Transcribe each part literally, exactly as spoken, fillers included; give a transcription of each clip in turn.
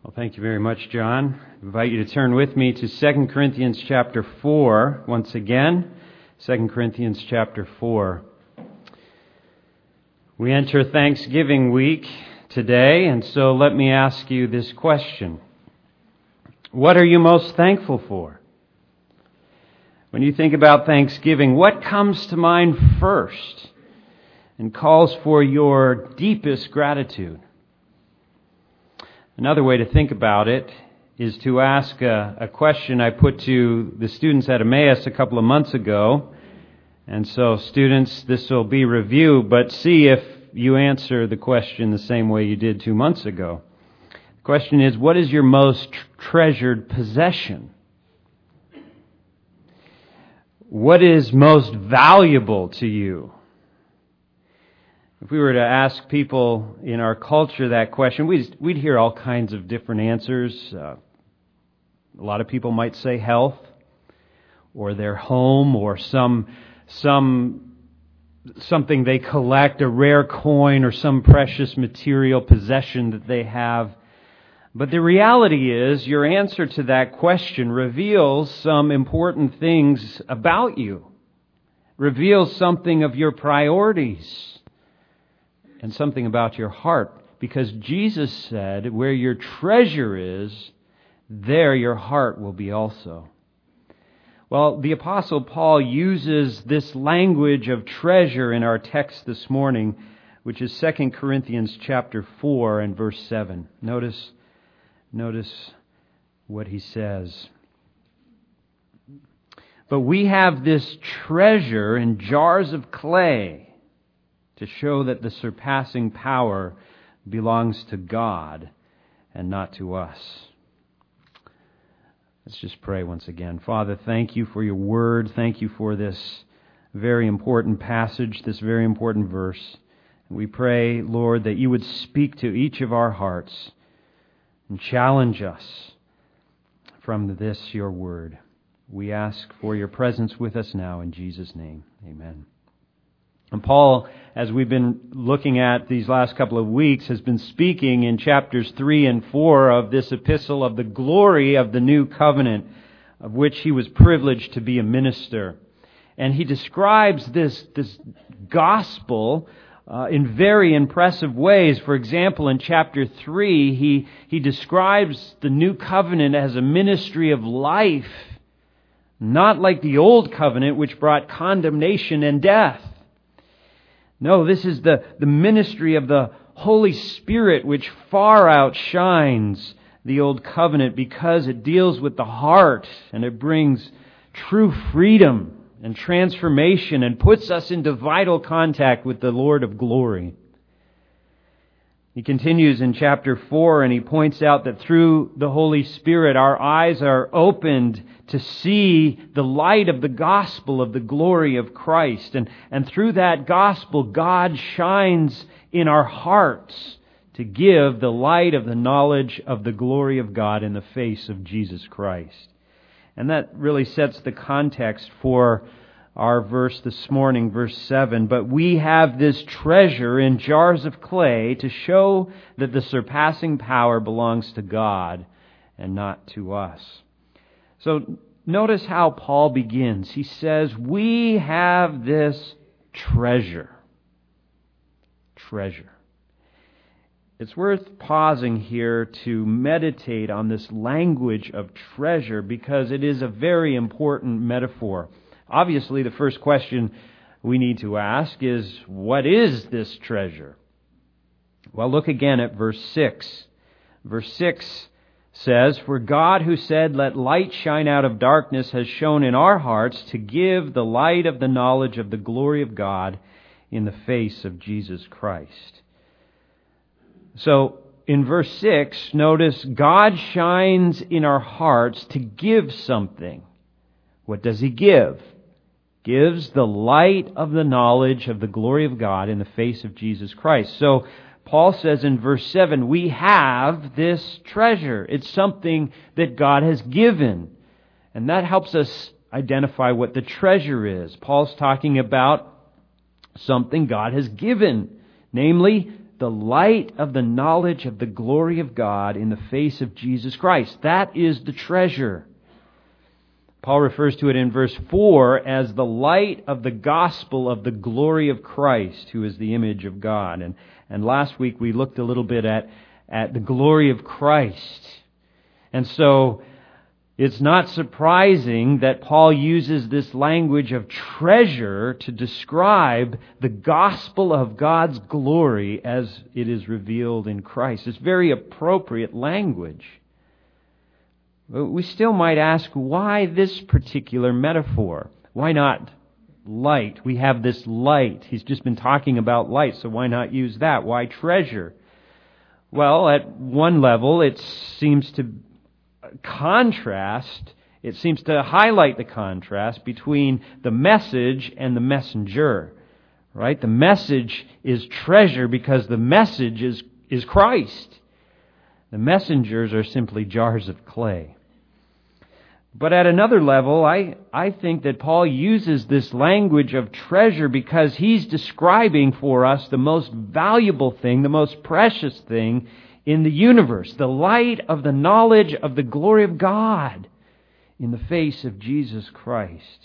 Well, thank you very much, John. I invite you to turn with me to Second Corinthians chapter four once again. Second Corinthians chapter four. We enter Thanksgiving week today, and so let me ask you this question. What are you most thankful for? When you think about Thanksgiving, what comes to mind first and calls for your deepest gratitude? Another way to think about it is to ask a, a question I put to the students at Emmaus a couple of months ago. And so, students, this will be review, but see if you answer the question the same way you did two months ago. The question is, what is your most tr- treasured possession? What is most valuable to you? If we were to ask people in our culture that question, we'd, we'd hear all kinds of different answers. Uh, a lot of people might say health, or their home, or some some something they collect, a rare coin, or some precious material possession that they have. But the reality is, your answer to that question reveals some important things about you, reveals something of your priorities, and something about your heart, because Jesus said, where your treasure is, there your heart will be also. Well, the Apostle Paul uses this language of treasure in our text this morning, which is Second Corinthians chapter four and verse seven. Notice, notice what he says. But we have this treasure in jars of clay, to show that the surpassing power belongs to God and not to us. Let's just pray once again. Father, thank you for your word. Thank you for this very important passage, this very important verse. We pray, Lord, that you would speak to each of our hearts and challenge us from this, your word. We ask for your presence with us now in Jesus' name. Amen. And Paul, as we've been looking at these last couple of weeks, has been speaking in chapters three and four of this epistle of the glory of the new covenant, of which he was privileged to be a minister. And he describes this, this gospel uh, in very impressive ways. For example, in chapter three, he, he describes the new covenant as a ministry of life, not like the old covenant, which brought condemnation and death. No, this is the, the ministry of the Holy Spirit, which far outshines the old covenant because it deals with the heart and it brings true freedom and transformation and puts us into vital contact with the Lord of glory. He continues in chapter four and he points out that through the Holy Spirit our eyes are opened to see the light of the gospel of the glory of Christ. And, and through that gospel, God shines in our hearts to give the light of the knowledge of the glory of God in the face of Jesus Christ. And that really sets the context for our verse this morning, verse seven. But we have this treasure in jars of clay to show that the surpassing power belongs to God and not to us. So notice how Paul begins. He says, we have this treasure. Treasure. It's worth pausing here to meditate on this language of treasure because it is a very important metaphor. Obviously, the first question we need to ask is, what is this treasure? Well, look again at verse six. Verse six says, for God who said, let light shine out of darkness, has shone in our hearts to give the light of the knowledge of the glory of God in the face of Jesus Christ. So, in verse six, notice God shines in our hearts to give something. What does He give? Gives the light of the knowledge of the glory of God in the face of Jesus Christ. So, Paul says in verse seven, we have this treasure. It's something that God has given. And that helps us identify what the treasure is. Paul's talking about something God has given, namely the light of the knowledge of the glory of God in the face of Jesus Christ. That is the treasure. Paul refers to it in verse four as the light of the gospel of the glory of Christ, who is the image of God. And, and last week we looked a little bit at, at the glory of Christ. And so it's not surprising that Paul uses this language of treasure to describe the gospel of God's glory as it is revealed in Christ. It's very appropriate language. But we still might ask, why this particular metaphor? Why not light? We have this light. He's just been talking about light, so why not use that? Why treasure? Well, at one level, it seems to contrast, it seems to highlight the contrast between the message and the messenger. Right? The message is treasure because the message is, is Christ. The messengers are simply jars of clay. But at another level, I, I think that Paul uses this language of treasure because he's describing for us the most valuable thing, the most precious thing in the universe, the light of the knowledge of the glory of God in the face of Jesus Christ.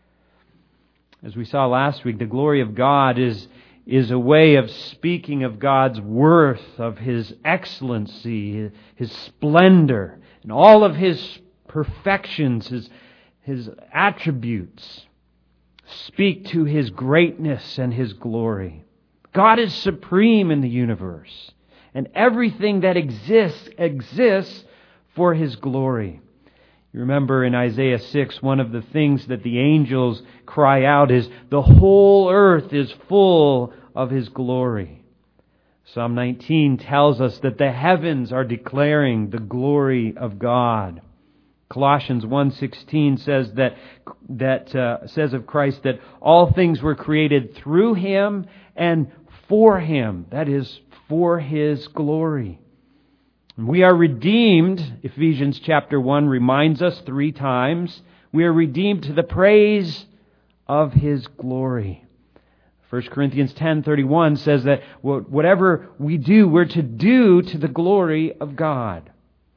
As we saw last week, the glory of God is, is a way of speaking of God's worth, of His excellency, His splendor, and all of His perfections, His, His attributes speak to His greatness and His glory. God is supreme in the universe. And everything that exists, exists for His glory. You remember in Isaiah six, one of the things that the angels cry out is, the whole earth is full of His glory. Psalm nineteen tells us that the heavens are declaring the glory of God. Colossians one sixteen says that, that uh, says of Christ that all things were created through Him and for Him. That is, for His glory. We are redeemed, Ephesians chapter one reminds us three times, we are redeemed to the praise of His glory. First Corinthians ten thirty-one says that whatever we do, we're to do to the glory of God.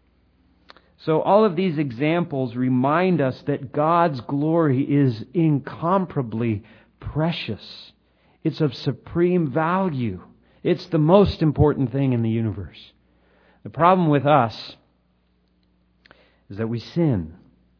So all of these examples remind us that God's glory is incomparably precious. It's of supreme value. It's the most important thing in the universe. The problem with us is that we sin.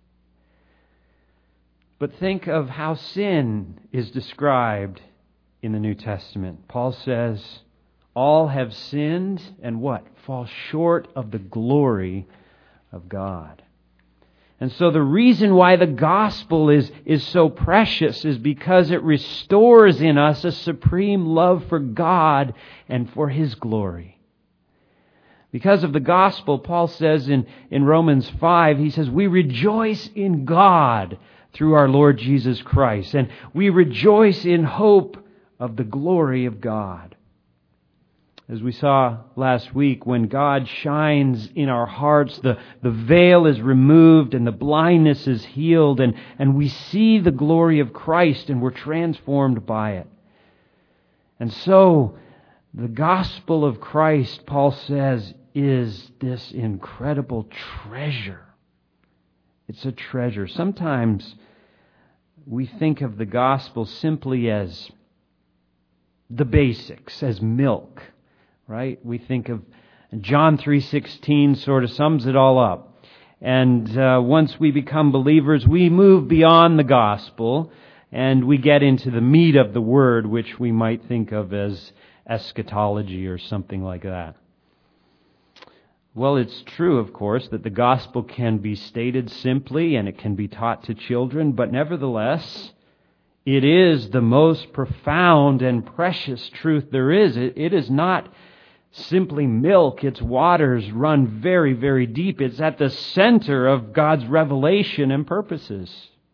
But think of how sin is described in the New Testament. Paul says, all have sinned and what? Fall short of the glory of God. And so the reason why the gospel is, is so precious is because it restores in us a supreme love for God and for His glory. Because of the gospel, Paul says in, in Romans five, he says, we rejoice in God through our Lord Jesus Christ, and we rejoice in hope of the glory of God. As we saw last week, when God shines in our hearts, the, the veil is removed and the blindness is healed, and, and we see the glory of Christ and we're transformed by it. And so, the gospel of Christ, Paul says, is this incredible treasure. It's a treasure. Sometimes we think of the gospel simply as the basics, as milk. Right? We think of John three sixteen sort of sums it all up. And uh, once we become believers, we move beyond the gospel and we get into the meat of the word, which we might think of as eschatology or something like that. Well, it's true, of course, that the gospel can be stated simply and it can be taught to children, but nevertheless, it is the most profound and precious truth there is. It, it is not simply milk. Its waters run very, very deep. It's at the center of God's revelation and purposes.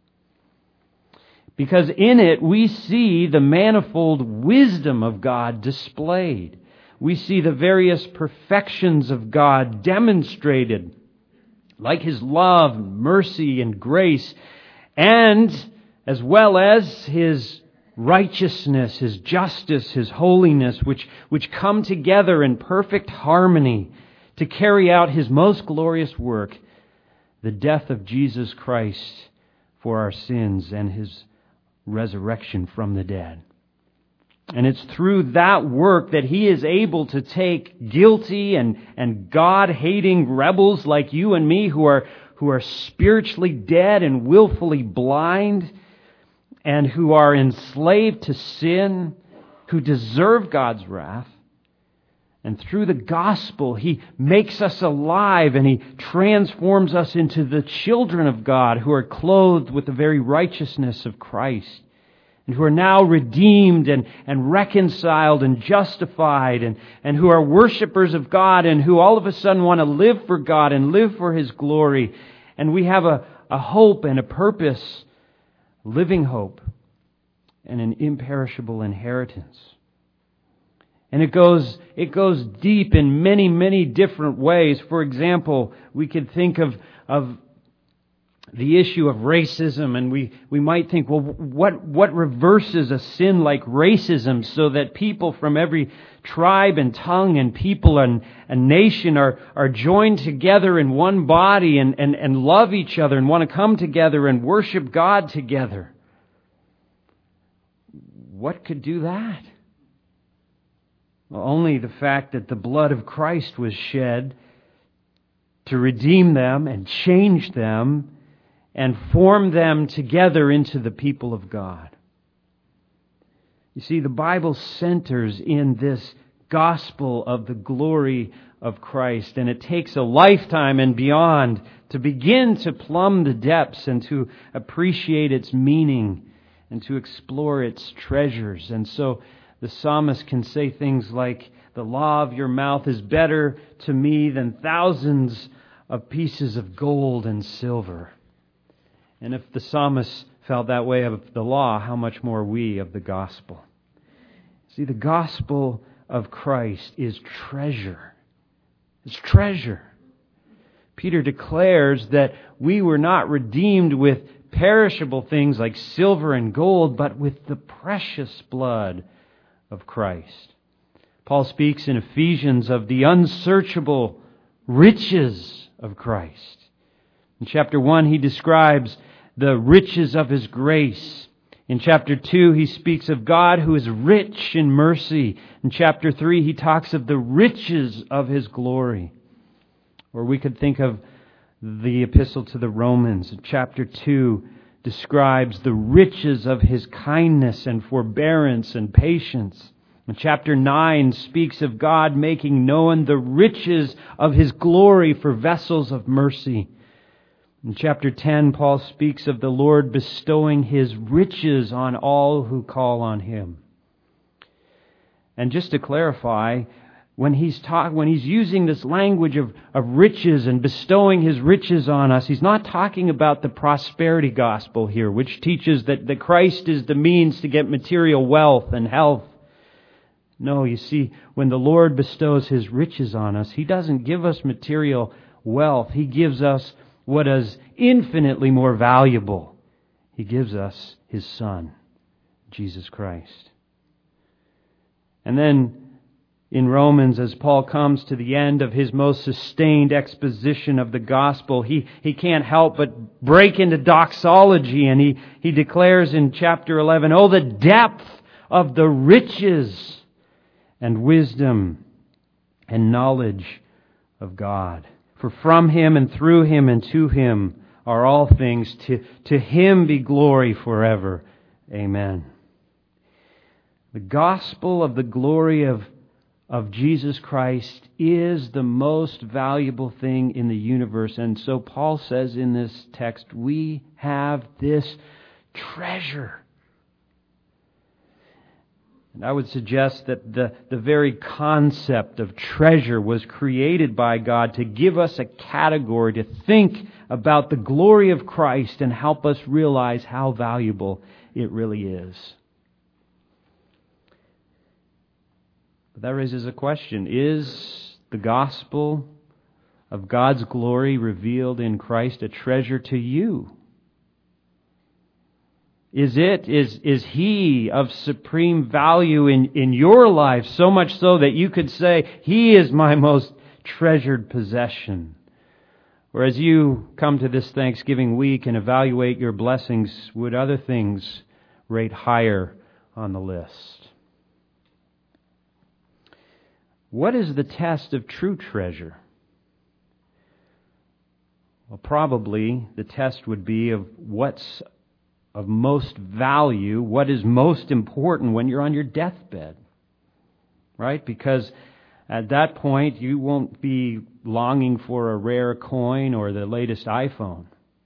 Because in it we see the manifold wisdom of God displayed. We see the various perfections of God demonstrated, like His love, mercy, and grace, and as well as His righteousness, His justice, His holiness, which, which come together in perfect harmony to carry out His most glorious work, the death of Jesus Christ for our sins and His resurrection from the dead. And it's through that work that He is able to take guilty and, and God-hating rebels like you and me who are, who are spiritually dead and willfully blind and who are enslaved to sin, who deserve God's wrath. And through the gospel, He makes us alive and He transforms us into the children of God who are clothed with the very righteousness of Christ and who are now redeemed and, and reconciled and justified and, and who are worshipers of God and who all of a sudden want to live for God and live for His glory. And we have a, a hope and a purpose, living hope and an imperishable inheritance. And it goes it goes deep in many, many different ways. For example, we could think of of the issue of racism, and we, we might think, well, what what reverses a sin like racism so that people from every tribe and tongue and people and, and nation are, are joined together in one body and, and, and love each other and want to come together and worship God together? What could do that? Well, only the fact that the blood of Christ was shed to redeem them and change them and form them together into the people of God. You see, the Bible centers in this gospel of the glory of Christ, and it takes a lifetime and beyond to begin to plumb the depths and to appreciate its meaning and to explore its treasures. And so the psalmist can say things like, "The law of your mouth is better to me than thousands of pieces of gold and silver." And if the psalmist felt that way of the law, how much more we of the gospel? See, the gospel of Christ is treasure. It's treasure. Peter declares that we were not redeemed with perishable things like silver and gold, but with the precious blood of Christ. Paul speaks in Ephesians of the unsearchable riches of Christ. In chapter one, he describes the riches of His grace. In chapter two, he speaks of God who is rich in mercy. In chapter three, he talks of the riches of His glory. Or we could think of the epistle to the Romans. Chapter two describes the riches of His kindness and forbearance and patience. And chapter nine speaks of God making known the riches of His glory for vessels of mercy. In chapter ten, Paul speaks of the Lord bestowing His riches on all who call on Him. And just to clarify, when he's talk, when he's using this language of, of riches and bestowing His riches on us, he's not talking about the prosperity gospel here, which teaches that, that Christ is the means to get material wealth and health. No, you see, when the Lord bestows His riches on us, He doesn't give us material wealth. He gives us what is infinitely more valuable. He gives us His Son, Jesus Christ. And then in Romans, as Paul comes to the end of his most sustained exposition of the gospel, he, he can't help but break into doxology, and he, he declares in chapter eleven, "Oh, the depth of the riches and wisdom and knowledge of God. For from Him and through Him and to Him are all things. To, to Him be glory forever. Amen." The gospel of the glory of of Jesus Christ is the most valuable thing in the universe. And so Paul says in this text, we have this treasure. And I would suggest that the, the very concept of treasure was created by God to give us a category to think about the glory of Christ and help us realize how valuable it really is. But that raises a question. Is the gospel of God's glory revealed in Christ a treasure to you? Is it, is, is He of supreme value in, in your life, so much so that you could say, He is my most treasured possession? Or as you come to this Thanksgiving week and evaluate your blessings, would other things rate higher on the list? What is the test of true treasure? Well, probably the test would be of what's of most value, what is most important when you're on your deathbed. Right? Because at that point, you won't be longing for a rare coin or the latest iPhone.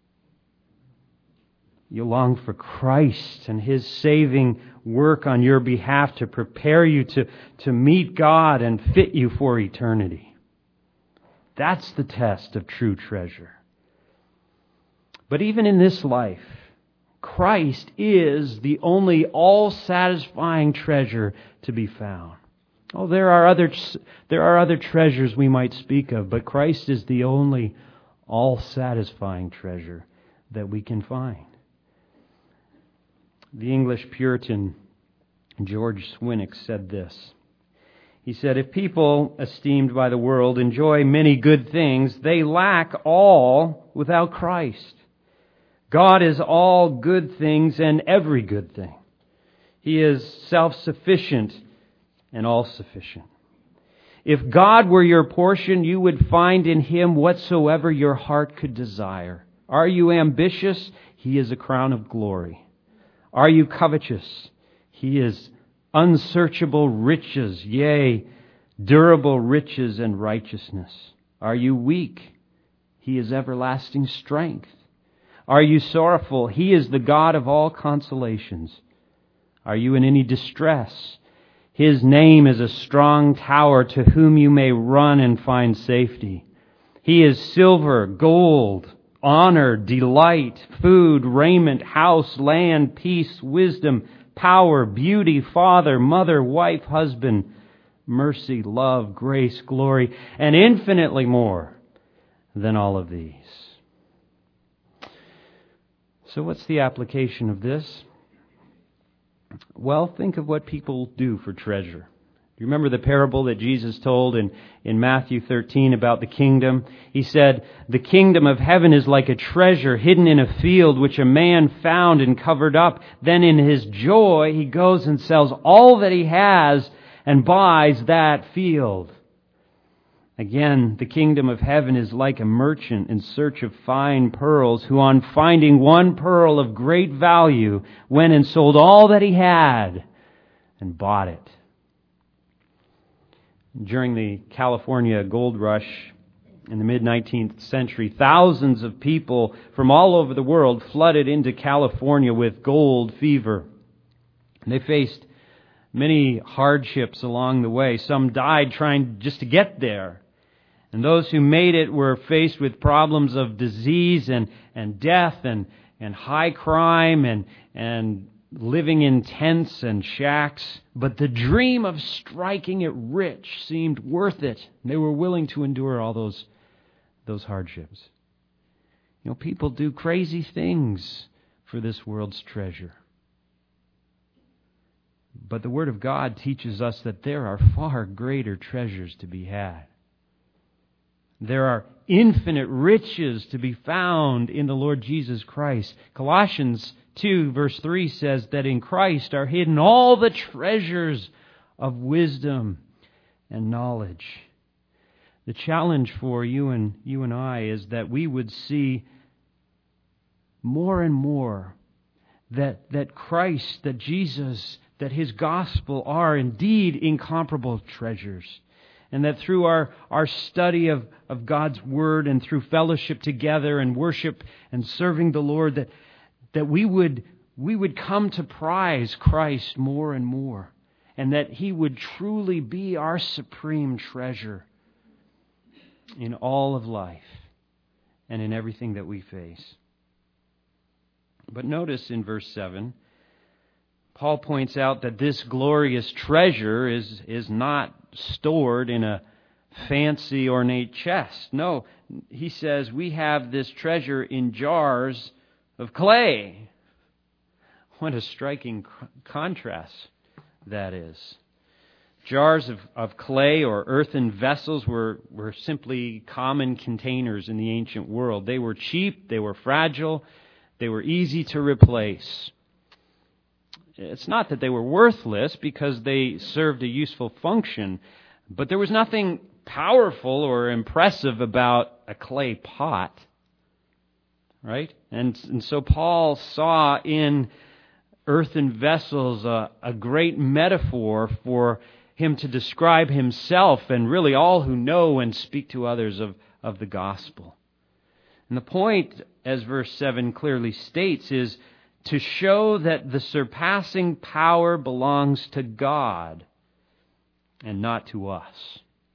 You long for Christ and His saving work on your behalf to prepare you to, to meet God and fit you for eternity. That's the test of true treasure. But even in this life, Christ is the only all-satisfying treasure to be found. Oh, there are other there are other treasures we might speak of, but Christ is the only all-satisfying treasure that we can find. The English Puritan George Swinnock said this. He said, "If people, esteemed by the world, enjoy many good things, they lack all without Christ. God is all good things and every good thing. He is self-sufficient and all-sufficient. If God were your portion, you would find in Him whatsoever your heart could desire. Are you ambitious? He is a crown of glory. Are you covetous? He is unsearchable riches, yea, durable riches and righteousness. Are you weak? He is everlasting strength. Are you sorrowful? He is the God of all consolations. Are you in any distress? His name is a strong tower to whom you may run and find safety. He is silver, gold, honor, delight, food, raiment, house, land, peace, wisdom, power, beauty, father, mother, wife, husband, mercy, love, grace, glory, and infinitely more than all of these." So what's the application of this? Well, think of what people do for treasure. You remember the parable that Jesus told in, in Matthew thirteen about the kingdom? He said, "The kingdom of heaven is like a treasure hidden in a field which a man found and covered up. Then in his joy he goes and sells all that he has and buys that field." Again, the kingdom of heaven is like a merchant in search of fine pearls, who on finding one pearl of great value went and sold all that he had and bought it. During the California gold rush in the mid-nineteenth century, thousands of people from all over the world flooded into California with gold fever. They faced many hardships along the way. Some died trying just to get there. And those who made it were faced with problems of disease and, and death and, and high crime and, and living in tents and shacks. But the dream of striking it rich seemed worth it. They were willing to endure all those, those hardships. You know, people do crazy things for this world's treasure. But the Word of God teaches us that there are far greater treasures to be had. There are infinite riches to be found in the Lord Jesus Christ. Colossians two verse three says that in Christ are hidden all the treasures of wisdom and knowledge. The challenge for you and you and I is that we would see more and more that, that Christ, that Jesus, that His gospel are indeed incomparable treasures. And that through our, our study of, of God's Word and through fellowship together and worship and serving the Lord, that, that we would we would come to prize Christ more and more. And that He would truly be our supreme treasure in all of life and in everything that we face. But notice in verse seven, Paul points out that this glorious treasure is, is not stored in a fancy, ornate chest. No, he says we have this treasure in jars of clay. What a striking contrast that is. Jars of, of clay or earthen vessels were, were simply common containers in the ancient world. They were cheap, they were fragile, they were easy to replace. It's not that they were worthless because they served a useful function, but there was nothing powerful or impressive about a clay pot, right? And, and so Paul saw in earthen vessels a, a great metaphor for him to describe himself and really all who know and speak to others of, of the gospel. And the point, as verse seven clearly states, is to show that the surpassing power belongs to God and not to us.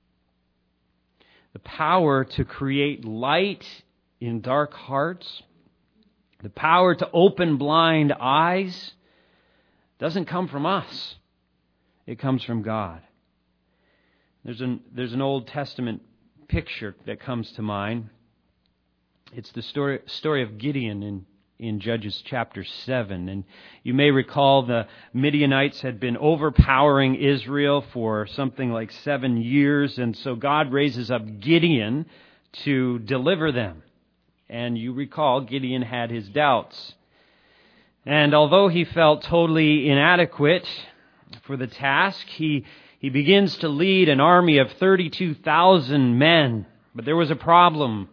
The power to create light in dark hearts, the power to open blind eyes, doesn't come from us. It comes from God. There's an, there's an Old Testament picture that comes to mind. It's the story, story of Gideon in, in Judges chapter seven. And you may recall the Midianites had been overpowering Israel for something like seven years. And so God raises up Gideon to deliver them. And you recall Gideon had his doubts. And although he felt totally inadequate for the task, he, he begins to lead an army of thirty-two thousand men. But there was a problem.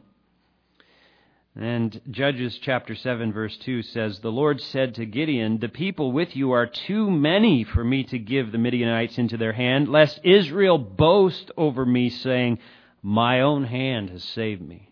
And Judges chapter seven verse two says, "The Lord said to Gideon, 'The people with you are too many for me to give the Midianites into their hand, lest Israel boast over me, saying, my own hand has saved me.'"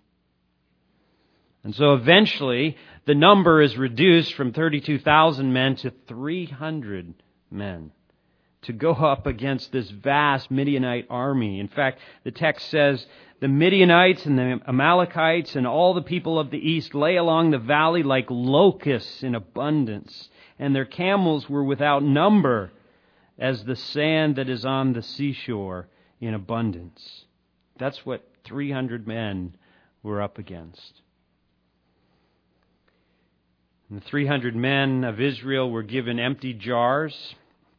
And so eventually the number is reduced from thirty-two thousand men to three hundred men to go up against this vast Midianite army. In fact, the text says, "The Midianites and the Amalekites and all the people of the east lay along the valley like locusts in abundance, and their camels were without number as the sand that is on the seashore in abundance." That's what three hundred men were up against. And the three hundred men of Israel were given empty jars,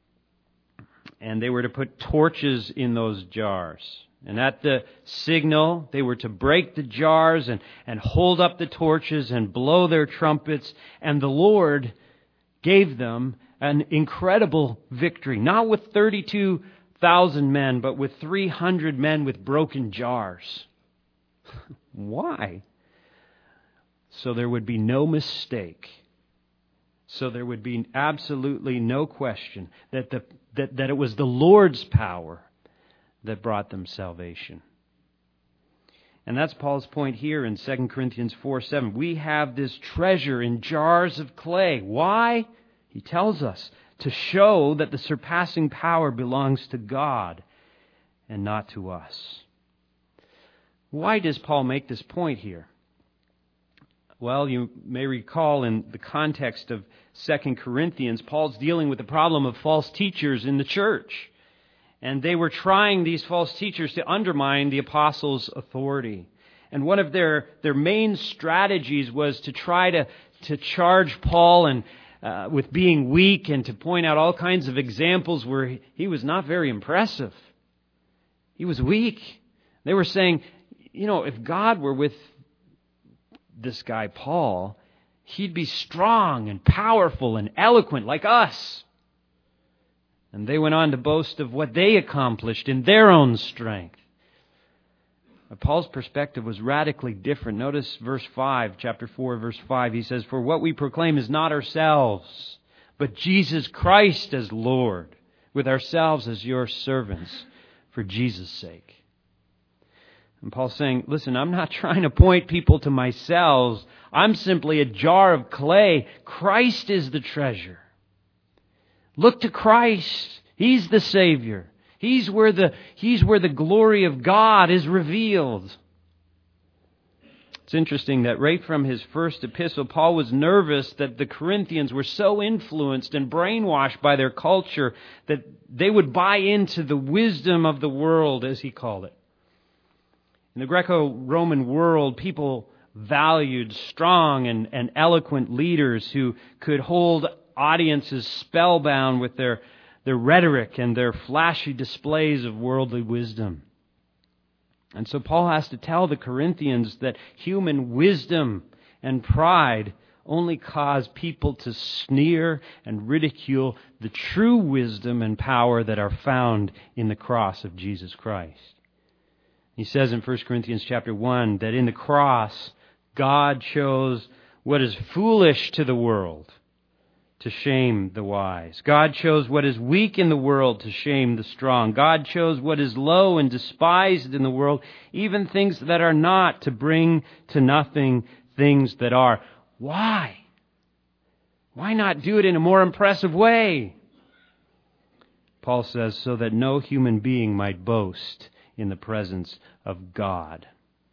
and they were to put torches in those jars. And at the signal, they were to break the jars and, and hold up the torches and blow their trumpets. And the Lord gave them an incredible victory. Not with thirty-two thousand men, but with three hundred men with broken jars. Why? So there would be no mistake. So there would be absolutely no question that the that, that it was the Lord's power that brought them salvation. And that's Paul's point here in Second Corinthians four seven. We have this treasure in jars of clay. Why? He tells us to show that the surpassing power belongs to God and not to us. Why does Paul make this point here? Well, you may recall in the context of Second Corinthians, Paul's dealing with the problem of false teachers in the church. And they were trying, these false teachers, to undermine the apostles' authority. And one of their, their main strategies was to try to, to charge Paul and uh, with being weak and to point out all kinds of examples where he, he was not very impressive. He was weak. They were saying, you know, if God were with this guy Paul, he'd be strong and powerful and eloquent like us. And they went on to boast of what they accomplished in their own strength. But Paul's perspective was radically different. Notice verse five, chapter four, verse five. He says, "For what we proclaim is not ourselves, but Jesus Christ as Lord, with ourselves as your servants, for Jesus' sake." And Paul's saying, listen, I'm not trying to point people to myself. I'm simply a jar of clay. Christ is the treasure. Look to Christ. He's the Savior. He's where the, he's where the glory of God is revealed. It's interesting that right from his first epistle, Paul was nervous that the Corinthians were so influenced and brainwashed by their culture that they would buy into the wisdom of the world, as he called it. In the Greco-Roman world, people valued strong and, and eloquent leaders who could hold audiences spellbound with their, their rhetoric and their flashy displays of worldly wisdom. And so Paul has to tell the Corinthians that human wisdom and pride only cause people to sneer and ridicule the true wisdom and power that are found in the cross of Jesus Christ. He says in First Corinthians chapter one that in the cross, God chose what is foolish to the world to shame the wise. God chose what is weak in the world to shame the strong. God chose what is low and despised in the world, even things that are not, to bring to nothing things that are. Why? Why not do it in a more impressive way? Paul says, so that no human being might boast in the presence of God.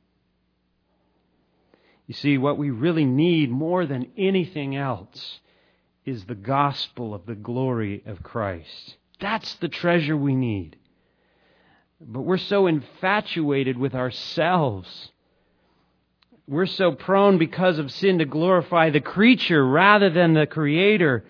You see, what we really need more than anything else is the gospel of the glory of Christ. That's the treasure we need. But we're so infatuated with ourselves. We're so prone because of sin to glorify the creature rather than the Creator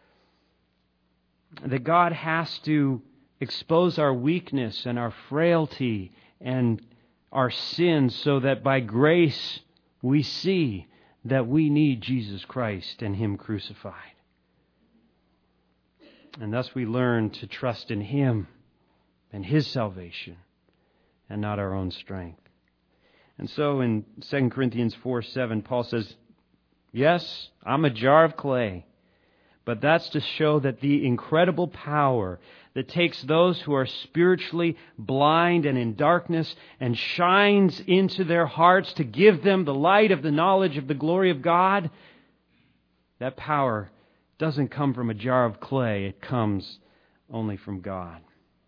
that God has to expose our weakness and our frailty and our sins so that by grace we see that we need Jesus Christ and Him crucified. And thus we learn to trust in Him and His salvation and not our own strength. And so in Second Corinthians four seven, Paul says, yes, I'm a jar of clay, but that's to show that the incredible power that takes those who are spiritually blind and in darkness and shines into their hearts to give them the light of the knowledge of the glory of God, that power doesn't come from a jar of clay. It comes only from God.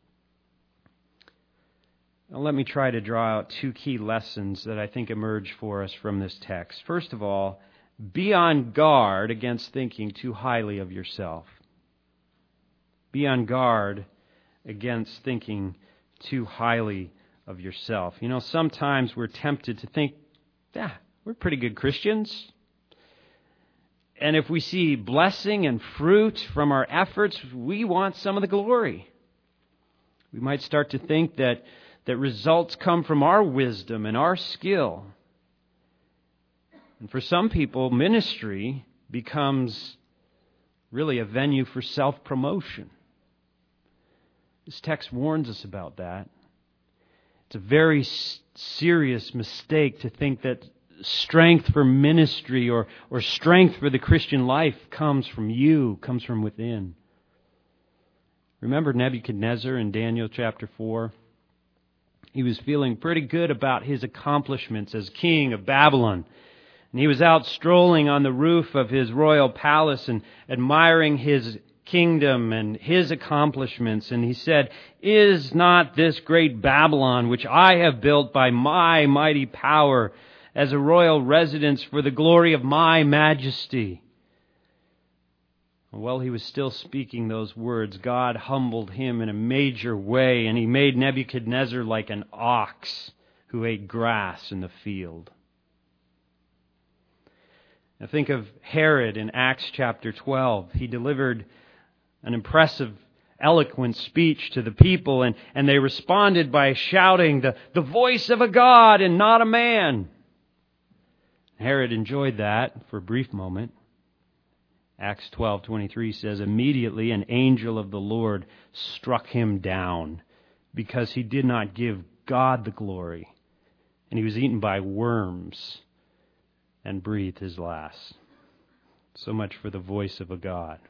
Now, let me try to draw out two key lessons that I think emerge for us from this text. First of all, be on guard against thinking too highly of yourself. Be on guard against thinking too highly of yourself. You know, sometimes we're tempted to think, yeah, we're pretty good Christians. And if we see blessing and fruit from our efforts, we want some of the glory. We might start to think that, that results come from our wisdom and our skill. And for some people, ministry becomes really a venue for self-promotion. This text warns us about that. It's a very s- serious mistake to think that strength for ministry or, or strength for the Christian life comes from you, comes from within. Remember Nebuchadnezzar in Daniel chapter four? He was feeling pretty good about his accomplishments as king of Babylon. And he was out strolling on the roof of his royal palace and admiring his kingdom and his accomplishments. And he said, is not this great Babylon, which I have built by my mighty power, as a royal residence for the glory of my majesty? While he was still speaking those words, God humbled him in a major way, and He made Nebuchadnezzar like an ox who ate grass in the field. Now think of Herod in Acts chapter twelve. He delivered an impressive, eloquent speech to the people, and, and they responded by shouting, the, the voice of a God and not a man. Herod enjoyed that for a brief moment. Acts twelve twenty-three says, immediately an angel of the Lord struck him down because he did not give God the glory, and he was eaten by worms and breathed his last. So much for the voice of a God.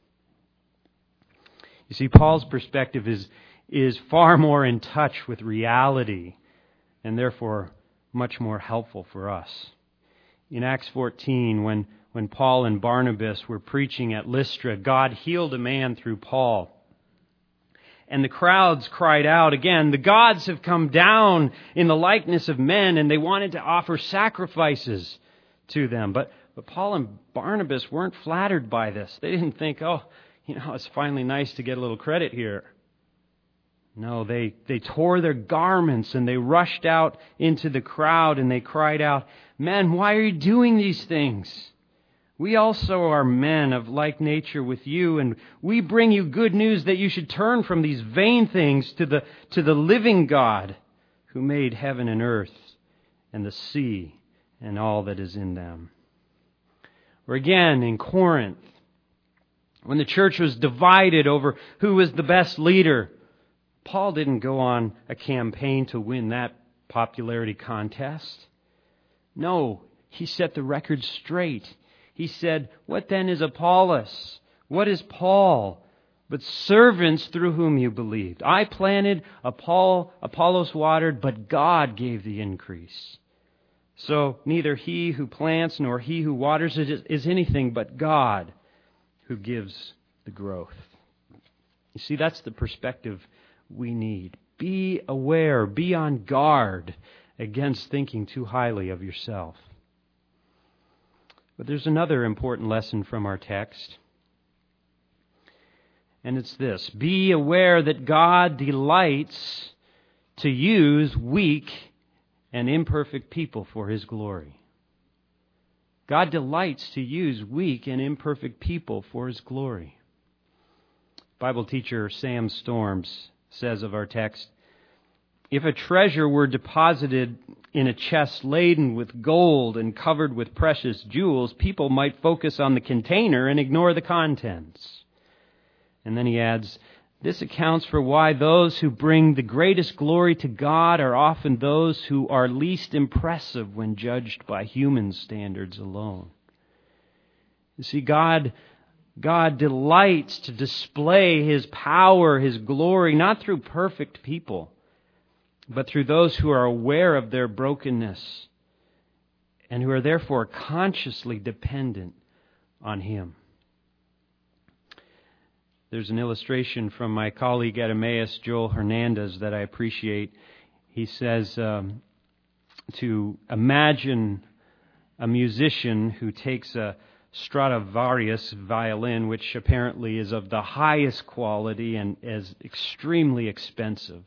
You see, Paul's perspective is, is far more in touch with reality and therefore much more helpful for us. In Acts fourteen, when, when Paul and Barnabas were preaching at Lystra, God healed a man through Paul. And the crowds cried out again, the gods have come down in the likeness of men, and they wanted to offer sacrifices to them. But, but Paul and Barnabas weren't flattered by this. They didn't think, oh, you know, it's finally nice to get a little credit here. No, they, they tore their garments and they rushed out into the crowd and they cried out, men, why are you doing these things? We also are men of like nature with you, and we bring you good news that you should turn from these vain things to the, to the living God who made heaven and earth and the sea and all that is in them. Or again, in Corinth, when the church was divided over who was the best leader, Paul didn't go on a campaign to win that popularity contest. No, he set the record straight. He said, "What then is Apollos? What is Paul? But servants through whom you believed. I planted, Apollo, Apollos watered, but God gave the increase. So neither he who plants nor he who waters it is anything but God who gives the growth." You see, that's the perspective we need. Be aware, be on guard against thinking too highly of yourself. But there's another important lesson from our text. And it's this: be aware that God delights to use weak and imperfect people for His glory. God delights to use weak and imperfect people for His glory. Bible teacher Sam Storms says of our text, "If a treasure were deposited in a chest laden with gold and covered with precious jewels, people might focus on the container and ignore the contents." And then he adds, "This accounts for why those who bring the greatest glory to God are often those who are least impressive when judged by human standards alone." You see, God, God delights to display His power, His glory, not through perfect people, but through those who are aware of their brokenness and who are therefore consciously dependent on Him. There's an illustration from my colleague at Emmaus, Joel Hernandez, that I appreciate. He says um, to imagine a musician who takes a Stradivarius violin, which apparently is of the highest quality and is extremely expensive.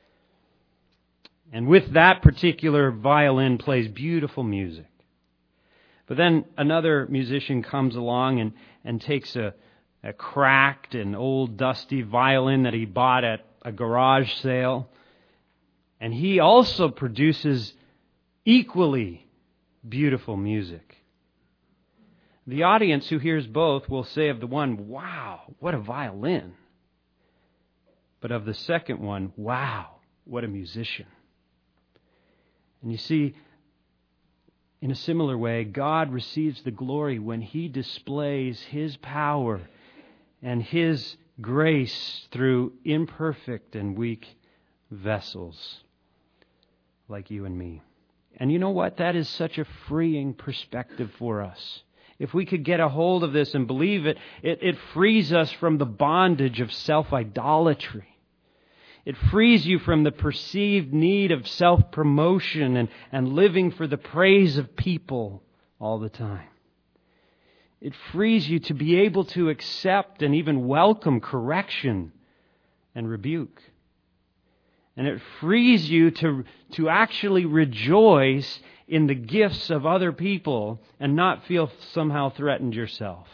And with that particular violin plays beautiful music. But then another musician comes along and, and takes a, a cracked and old dusty violin that he bought at a garage sale, and he also produces equally beautiful music. The audience who hears both will say of the one, "Wow, what a violin." But of the second one, "Wow, what a musician." And you see, in a similar way, God receives the glory when He displays His power and His grace through imperfect and weak vessels like you and me. And you know what? That is such a freeing perspective for us. If we could get a hold of this and believe it, it, it frees us from the bondage of self-idolatry. It frees you from the perceived need of self-promotion and, and living for the praise of people all the time. It frees you to be able to accept and even welcome correction and rebuke. And it frees you to, to actually rejoice in the gifts of other people and not feel somehow threatened yourself.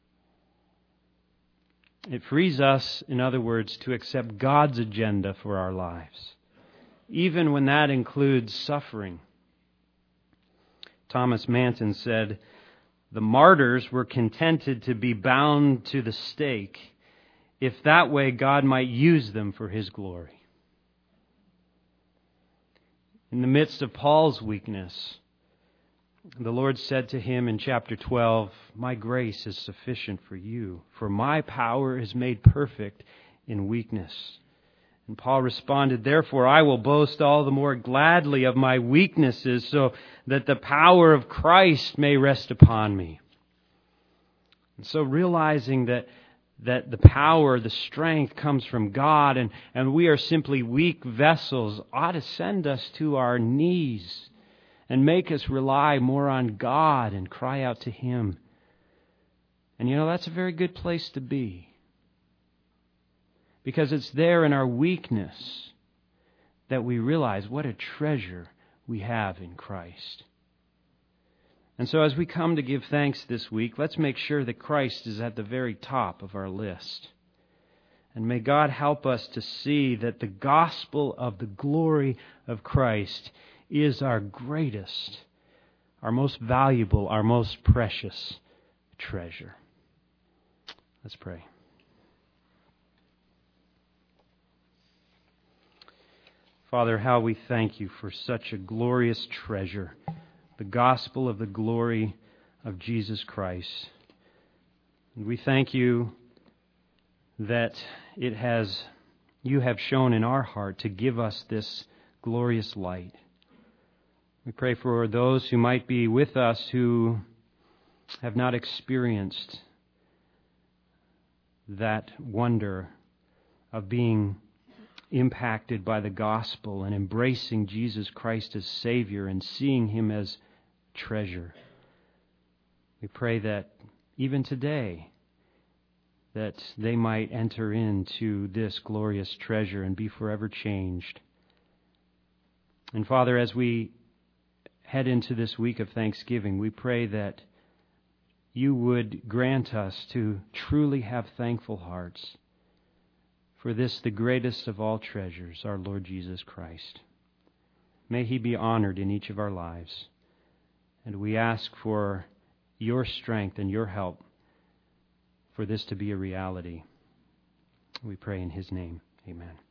It frees us, in other words, to accept God's agenda for our lives, even when that includes suffering. Thomas Manton said, "The martyrs were contented to be bound to the stake, if that way God might use them for His glory." In the midst of Paul's weakness, the Lord said to him in chapter twelve, "My grace is sufficient for you, for my power is made perfect in weakness." And Paul responded, "Therefore I will boast all the more gladly of my weaknesses, so that the power of Christ may rest upon me." And so realizing that that the power, the strength comes from God, and, and we are simply weak vessels, ought to send us to our knees and make us rely more on God and cry out to Him. And you know, that's a very good place to be, because it's there in our weakness that we realize what a treasure we have in Christ. And so as we come to give thanks this week, let's make sure that Christ is at the very top of our list. And may God help us to see that the gospel of the glory of Christ is our greatest, our most valuable, our most precious treasure. Let's pray. Father, how we thank you for such a glorious treasure, the gospel of the glory of Jesus Christ. And we thank you that it has, you have shown in our heart to give us this glorious light. We pray for those who might be with us who have not experienced that wonder of being impacted by the gospel and embracing Jesus Christ as Savior and seeing Him as treasure. We pray that even today, that they might enter into this glorious treasure and be forever changed. And Father, as we head into this week of Thanksgiving, we pray that you would grant us to truly have thankful hearts for this, the greatest of all treasures, our Lord Jesus Christ. May He be honored in each of our lives. And we ask for your strength and your help for this to be a reality. We pray in His name. Amen.